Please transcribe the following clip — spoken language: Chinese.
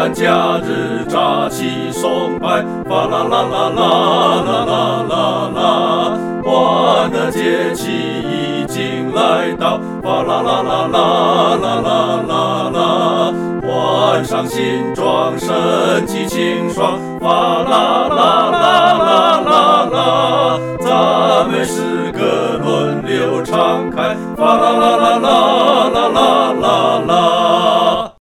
欢假日扎起松柏，fa啦啦啦啦啦啦啦啦，欢乐节气已经来到，fa啦啦啦啦啦啦啦啦，换上新装，神气清爽，fa啦啦啦啦啦啦，赞美诗歌轮流敞开，fa啦啦。